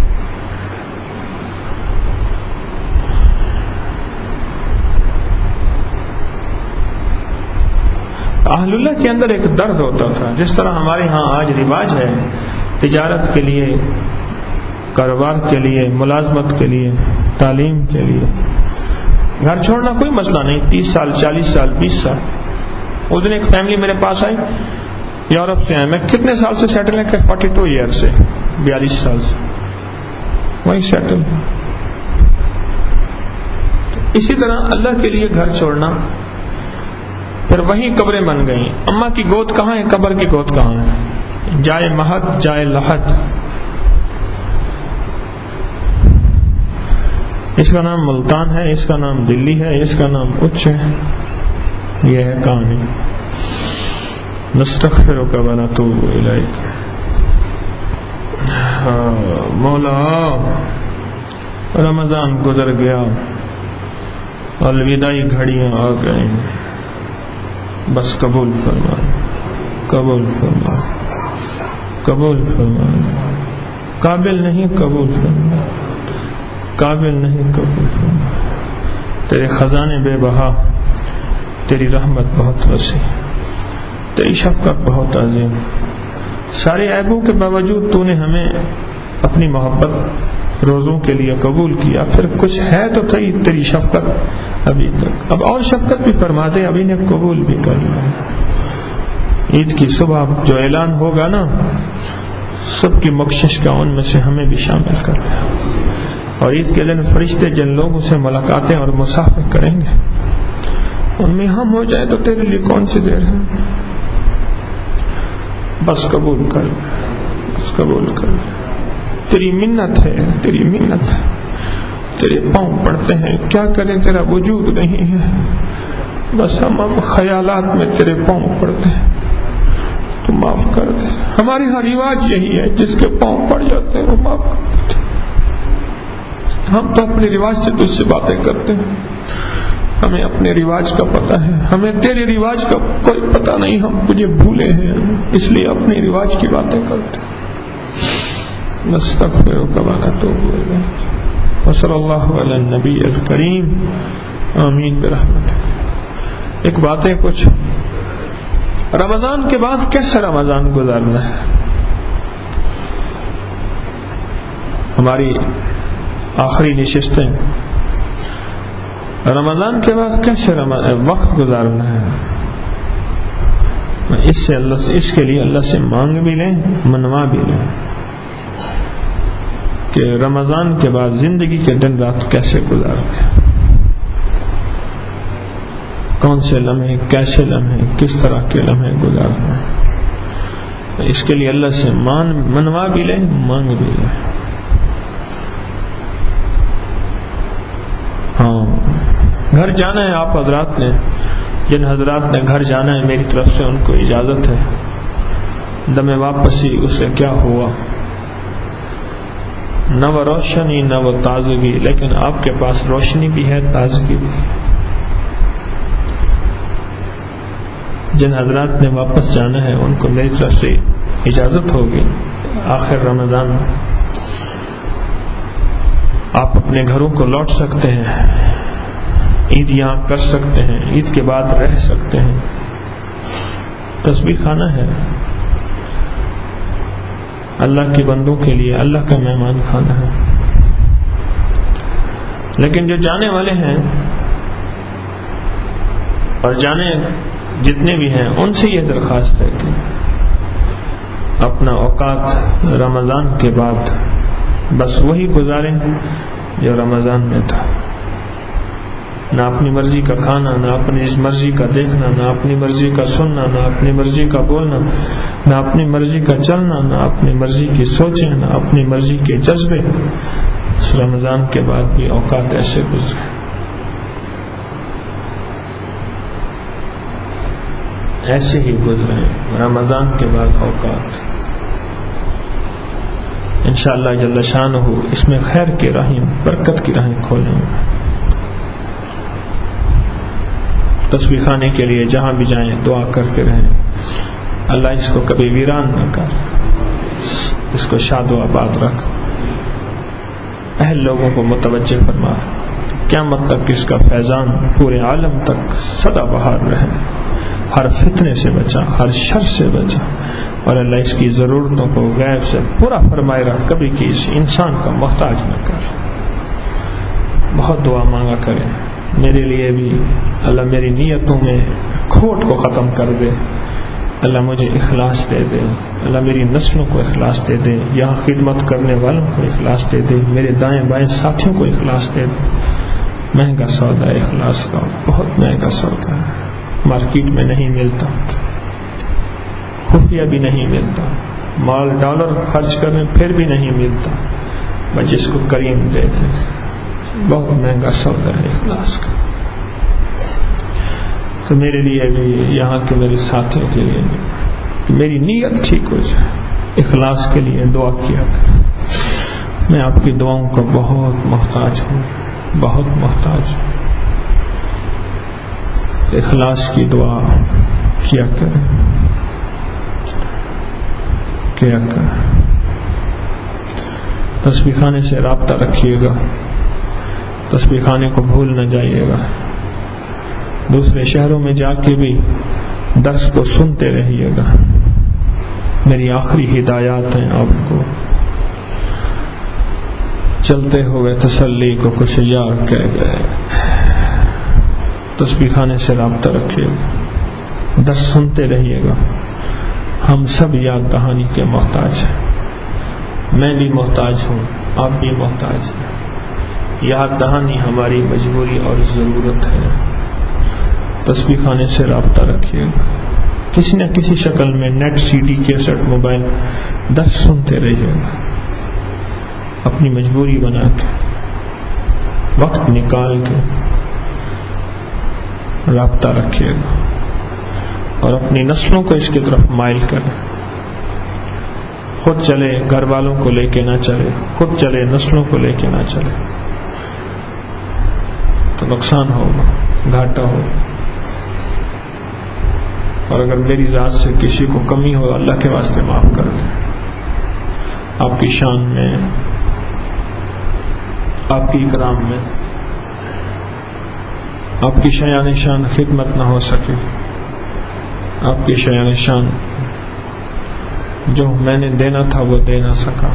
اہل اللہ کے اندر ایک درد ہوتا تھا. جس طرح ہمارے ہاں آج رواج ہے تجارت کے لیے, کاروبار کے لیے, ملازمت کے لیے, تعلیم کے لیے گھر چھوڑنا کوئی مسئلہ نہیں. تیس سال, چالیس سال, بیس سال. اس دن ایک فیملی میرے پاس آئی, یورپ سے آئے. میں کتنے سال سے سیٹل ہے کہ فورٹی ٹو ایئر سے, بیالیس سال سے وہیں سیٹل. اسی طرح اللہ کے لیے گھر چھوڑنا, پھر وہیں قبریں بن گئیں. اماں کی گود کہاں ہے, قبر کی گود کہاں ہے؟ جائے مہد جائے لحد. اس کا نام ملتان ہے, اس کا نام دلی ہے, اس کا نام اچ ہے. یہ ہے کہانی. نستغفرک و نتوب الیک. مولا رمضان گزر گیا, الوداعی گھڑیاں آ گئیں. بس قبول فرما, قبول فرما, قبول فرما. قابل نہیں قبول فرما, قابل نہیں قبول فرما. تیرے خزانے بے بہا, تیری رحمت بہت وسیع, تیری شفقت بہت عظیم. سارے عیبوں کے باوجود تو نے ہمیں اپنی محبت روزوں کے لیے قبول کیا. پھر کچھ ہے تو تھی تیری شفقت ابھی تک. اب اور شفقت بھی فرما دے, ابھی نے قبول بھی کر لیا. عید کی صبح جو اعلان ہوگا نا, سب کی بخشش کا ان میں سے ہمیں بھی شامل کر لیا. اور عید کے دن فرشتے جن لوگوں سے ملاقاتیں اور مصافحہ کریں گے ان میں ہم ہو جائے تو تیرے لیے کون سی دیر ہے. بس قبول کر, بس قبول کر. تیری منت ہے, تیری منت ہے. تیرے پاؤں پڑتے ہیں, کیا کریں تیرا وجود نہیں ہے. بس ہم اب خیالات میں تیرے پاؤں پڑتے ہیں, تو معاف کر دے. ہماری ہر رواج یہی ہے, جس کے پاؤں پڑ جاتے ہیں وہ معاف کر دیتے. ہم تو اپنے رواج سے تجھ سے باتیں کرتے ہیں, ہمیں اپنے رواج کا پتہ ہے, ہمیں تیرے رواج کا کوئی پتہ نہیں. ہم تجھے بھولے ہیں, اس لیے اپنے رواج کی باتیں کرتے ہیں. نستغفرک و نتوب الیک. وصلی اللہ علی النبی الکریم. آمین برحمتک. ایک باتیں کچھ رمضان کے بعد کیسے رمضان گزارنا ہے. ہماری آخری نشستیں رمضان کے بعد کیسے وقت گزارنا ہے. اس سے اللہ سے, اس کے لیے اللہ سے مانگ بھی لیں, منوا بھی لیں کہ رمضان کے بعد زندگی کے دن رات کیسے گزارنا ہے, کون سے لمحے, کیسے لمحے, کس طرح کے لمحے گزارنا ہے. اس کے لیے اللہ سے مان منوا بھی لیں, مانگ بھی لیں. ہاں, گھر جانا ہے. آپ حضرات نے, جن حضرات نے گھر جانا ہے, میری طرف سے ان کو اجازت ہے. دم واپسی اسے کیا ہوا, نہ وہ روشنی نہ وہ تازگی, لیکن آپ کے پاس روشنی بھی ہے, تازگی بھی ہے. جن حضرات نے واپس جانا ہے ان کو میری طرف سے اجازت ہوگی. آخر رمضان آپ اپنے گھروں کو لوٹ سکتے ہیں, عید یہاں کر سکتے ہیں, عید کے بعد رہ سکتے ہیں. تسبیح خانہ ہے, اللہ کے بندوں کے لیے اللہ کا مہمان کھانا ہے. لیکن جو جانے والے ہیں اور جانے جتنے بھی ہیں ان سے یہ درخواست ہے کہ اپنا اوقات رمضان کے بعد بس وہی گزاریں جو رمضان میں تھا. نہ اپنی مرضی کا کھانا، نہ اپنی مرضی کا دیکھنا، نہ اپنی مرضی کا سننا، نہ اپنی مرضی کا بولنا، نہ اپنی مرضی کا چلنا، نہ اپنی مرضی کی سوچیں، نہ اپنی مرضی کے جذبے. اس رمضان کے بعد بھی اوقات ایسے گزرے. ایسے ہی گزرے رمضان کے بعد اوقات. انشاءاللہ جل شانہ اس میں خیر کی راہیں، برکت کی راہیں کھولیں گے. تسبیح خانے کے لیے جہاں بھی جائیں دعا کرتے رہیں، اللہ اس کو کبھی ویران نہ کر، اس کو شاد و آباد رکھ، اہل لوگوں کو متوجہ فرما، قیامت تک اس کا فیضان پورے عالم تک سدا بہار رہے. ہر فتنے سے بچا، ہر شر سے بچا، اور اللہ اس کی ضرورتوں کو غیب سے پورا فرمائے رہا، کبھی کسی انسان کا محتاج نہ کر. بہت دعا مانگا کریں میرے لیے بھی. اللہ میری نیتوں میں کھوٹ کو ختم کر دے، اللہ مجھے اخلاص دے دے، اللہ میری نسلوں کو اخلاص دے دے، یہاں خدمت کرنے والوں کو اخلاص دے دے، میرے دائیں بائیں ساتھیوں کو اخلاص دے دے. مہنگا سودا ہے اخلاص کا، بہت مہنگا سودا ہے، مارکیٹ میں نہیں ملتا، خفیہ بھی نہیں ملتا، مال ڈالر خرچ کرنے پھر بھی نہیں ملتا، بس جس کو کریم دے دے. بہت مہنگا سودا ہے اخلاص کا. تو میرے لیے بھی، یہاں کے میرے ساتھیوں کے لیے بھی میری نیت ٹھیک ہو جائے، اخلاص کے لیے دعا کیا کریں. میں آپ کی دعاؤں کا بہت محتاج ہوں، بہت محتاج ہوں. اخلاص کی دعا کیا کریں، کیا کریں. تسبیح خانے سے رابطہ رکھیے گا، تسبیح خانے کو بھول نہ جائیے گا. دوسرے شہروں میں جا کے بھی درس کو سنتے رہیے گا. میری آخری ہدایات ہیں آپ کو. چلتے ہوئے تسلی کو کچھ یار کہہ گئے. تسبیح خانے سے رابطہ رکھیے گا، درس سنتے رہیے گا. ہم سب یاد دہانی کے محتاج ہیں. میں بھی محتاج ہوں، آپ بھی محتاج ہیں. یاد دہانی ہماری مجبوری اور ضرورت ہے. تسبیح خانے سے رابطہ رکھیے گا. کسی نہ کسی شکل میں net, C D, cassette, mobile, درس سنتے رہیے گا. اپنی مجبوری بنا کے، وقت نکال کے رابطہ رکھیے گا اور اپنی نسلوں کو اس کی طرف مائل کریں. خود چلے، گھر والوں کو لے کے نہ چلے. خود چلے، نسلوں کو لے کے نہ چلے تو نقصان ہوگا، گھاٹا ہوگا. اور اگر میری ذات سے کسی کو کمی ہو، اللہ کے واسطے معاف کر دیں. آپ کی شان میں، آپ کی اکرام میں، آپ کی شایان شان خدمت نہ ہو سکے. آپ کی شایان شان جو میں نے دینا تھا وہ دے نہ سکا.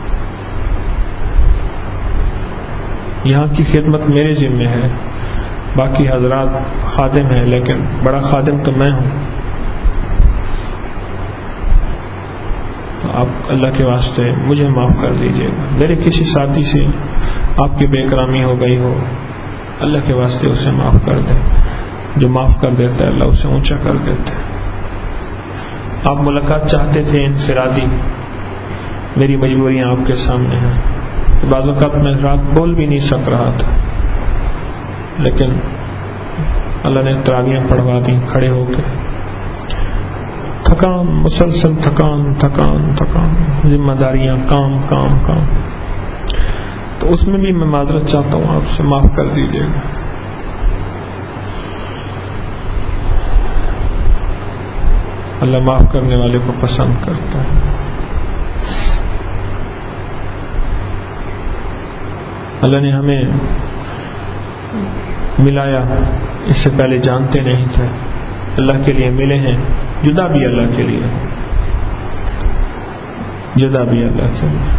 یہاں کی خدمت میرے ذمہ ہے، باقی حضرات خادم ہیں، لیکن بڑا خادم تو میں ہوں. تو آپ اللہ کے واسطے مجھے معاف کر دیجیے گا. میرے کسی ساتھی سے آپ کی بے اکرامی ہو گئی ہو، اللہ کے واسطے اسے معاف کر دیں. جو معاف کر دیتا ہے اللہ اسے اونچا کر دیتا ہے. آپ ملاقات چاہتے تھے انفرادی، میری مجبوریاں آپ کے سامنے ہیں. بعض اوقات میں رات بول بھی نہیں سک رہا تھا، لیکن اللہ نے تراویحیں پڑھوا دی کھڑے ہو کے. تھکان، مسلسل تھکان تھکان تھکان، ذمہ داریاں، کام کام کام. تو اس میں بھی میں معذرت چاہتا ہوں، آپ سے معاف کر دیجیے گا. اللہ معاف کرنے والے کو پسند کرتا ہے. اللہ نے ہمیں ملایا، اس سے پہلے جانتے نہیں تھے. اللہ کے لیے ملے ہیں، جدا بھی اللہ کے لیے. جدا بھی اللہ کے لیے.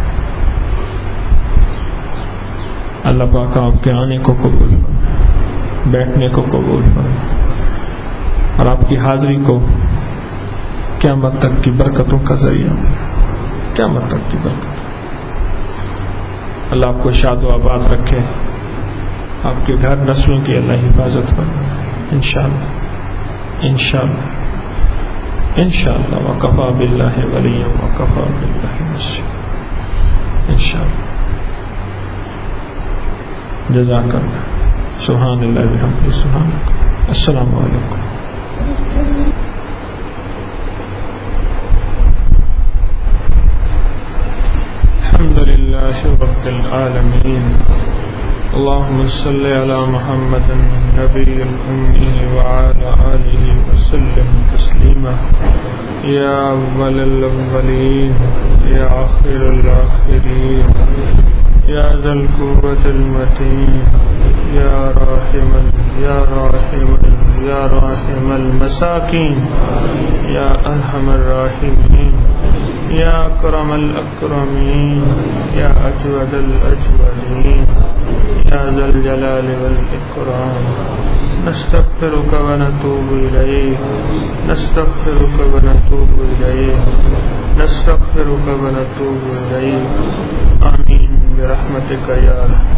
اللہ پاک آپ کے آنے کو قبول فرمائے، بیٹھنے کو قبول فرمائے، اور آپ کی حاضری کو قیامت تک کی برکتوں کا ذریعہ، قیامت تک کی برکت. اللہ آپ کو شاد و آباد رکھے، آپ کے گھر نسلوں کی اللہ حفاظت فرمائے انشاءاللہ انشاءاللہ انشاءاللہ. وکفا باللہ ولیا وکفا باللہ نصیرا انشاءاللہ. جزاک اللہ. سبحان اللہ وبحمدہ سبحان اللہ. السلام علیکم. الحمد للہ رب العالمین. اللهم صل على محمد النبي الأمي وعلى آله وسلم تسليما. يا أول الأولين يا آخر الآخرين يا ذا القوة المتين يا راحم يا راحم يا راحم المساكين يا أرحم الراحمين يا أكرم الأكرمين يا أجود الأجودين يا ذا الجلال والإكرام. نستغفرك ونتوب إليك نستغفرك ونتوب إليك نستغفرك ونتوب إليك. آمين برحمتك يا رحمن.